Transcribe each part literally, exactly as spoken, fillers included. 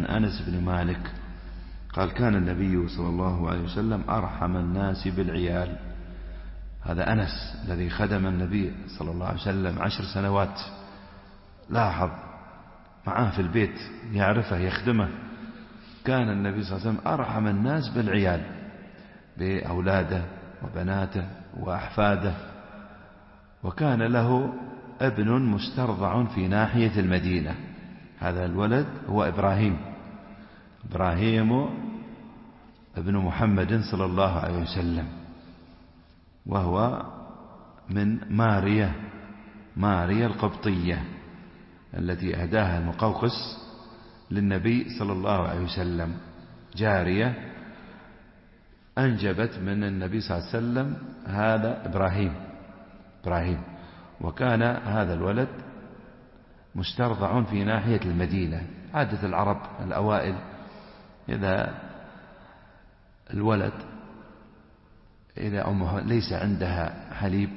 أنس بن مالك قال كان النبي صلى الله عليه وسلم أرحم الناس بالعيال. هذا أنس الذي خدم النبي صلى الله عليه وسلم عشر سنوات، لاحظ معاه في البيت يعرفه يخدمه. كان النبي صلى الله عليه وسلم أرحم الناس بالعيال، بأولاده وبناته وأحفاده. وكان له ابن مسترضع في ناحية المدينة، هذا الولد هو إبراهيم، إبراهيم ابن محمد صلى الله عليه وسلم، وهو من ماريا ماريا القبطية التي أهداها المقوقس للنبي صلى الله عليه وسلم، جارية أنجبت من النبي صلى الله عليه وسلم هذا إبراهيم إبراهيم وكان هذا الولد مسترضع في ناحية المدينة. عادة العرب الأوائل إذا الولد إذا أمه ليس عندها حليب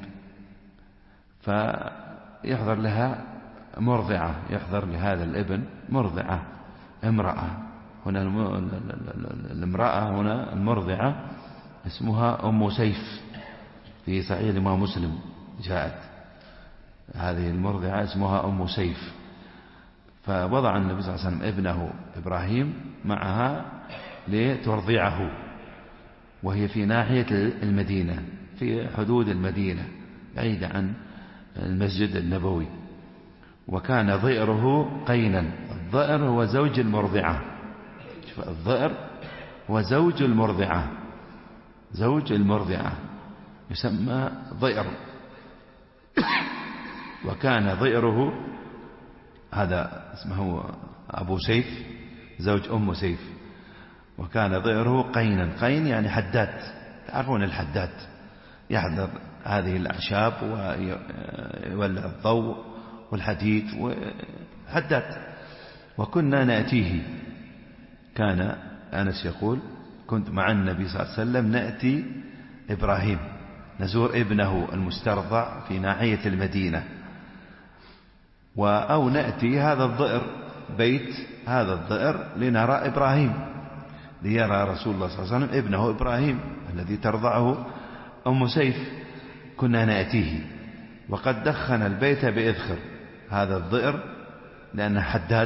فيحضر لها مرضعة، يحضر لهذا الابن مرضعة امرأة. هنا الامرأة هنا المرضعة اسمها أم سيف، في صحيح الإمام مسلم جاءت هذه المرضعة اسمها أم سيف. فوضع النبي صلى الله عليه وسلم ابنه إبراهيم معها لترضعه، وهي في ناحية المدينة، في حدود المدينة بعيدة عن المسجد النبوي. وكان ضئره قينا، الضئر هو زوج المرضعة، الضئر هو زوج المرضعة، زوج المرضعة يسمى ضئر. وكان ضئره هذا اسمه أبو سيف زوج أم سيف. وكان ضئره قينا، قين يعني حداد، تعرفون الحداد يحضر هذه الأعشاب ويولع الضوء والحديد وحداد. وكنا نأتيه، كان أنس يقول كنت مع النبي صلى الله عليه وسلم نأتي إبراهيم نزور ابنه المسترضع في ناحية المدينة، أو نأتي هذا الضئر بيت هذا الضئر لنرى إبراهيم، ليرى رسول الله صلى الله عليه وسلم ابنه إبراهيم الذي ترضعه أم سيف. كنا نأتيه وقد دخن البيت بإذخر، هذا الضئر لأنه حداد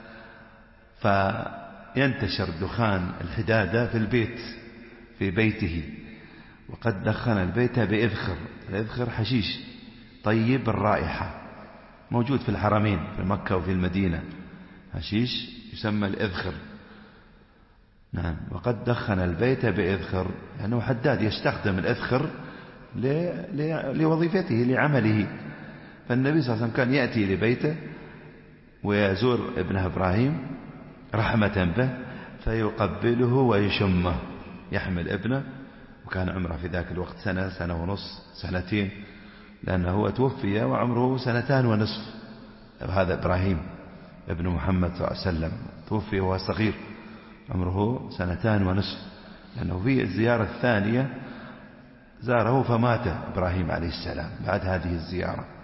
فينتشر دخان الحدادة في البيت في بيته. وقد دخن البيت بإذخر، الإذخر حشيش طيب الرائحة، موجود في الحرمين في مكة وفي المدينة، حشيش يسمى الإذخر. نعم. وقد دخن البيت بإذخر لأنه يعني حداد يستخدم الإذخر لوظيفته لعمله. فالنبي صلى الله عليه وسلم كان يأتي لبيته ويزور ابنه إبراهيم رحمة به فيقبله ويشمه، يحمل ابنه. وكان عمره في ذاك الوقت سنة سنة ونص سنتين، لأنه هو توفي وعمره سنتان ونصف. هذا إبراهيم ابن محمد صلى الله عليه وسلم توفي وهو صغير عمره سنتان ونصف، لأنه في الزيارة الثانية زاره فمات إبراهيم عليه السلام بعد هذه الزيارة.